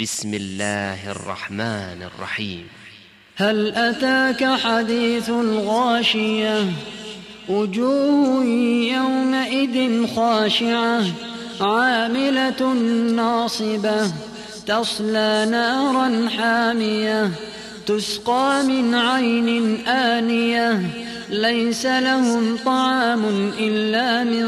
بسم الله الرحمن الرحيم. هل أتاك حديث الغاشية وجوه يومئذ خاشعة عاملة ناصبة تصلى نارا حامية تسقى من عين آنية ليس لهم طعام إلا من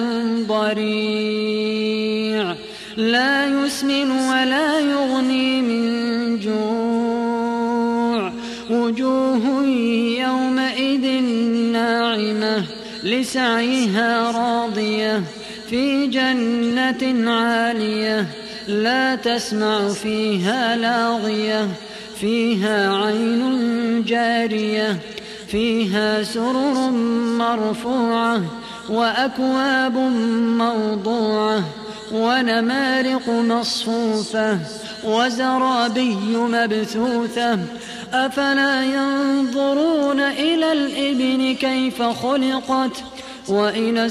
ضريع لا يسمن ولا يغني من جوع وجوه يومئذ ناعمة لسعيها راضية في جنة عالية لا تسمع فيها لاغية فيها عين جارية فيها سرر مرفوعة وأكواب موضوعة ونمارق مصفوفة وزرابي مبثوثة أفلا ينظرون إلى الإبل كيف خلقت وإلى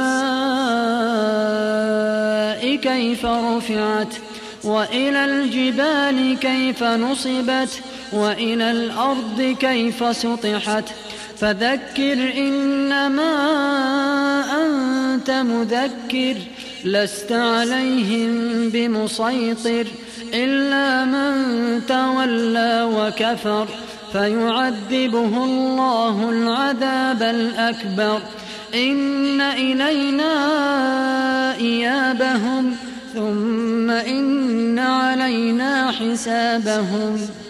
السماء كيف رفعت وإلى الجبال كيف نصبت وإلى الأرض كيف سطحت فذكر إنما أنت مذكر لست عليهم بمسيطر إلا من تولى وكفر فيعذبه الله العذاب الأكبر إن إلينا إيابهم ثم إن علينا حسابهم.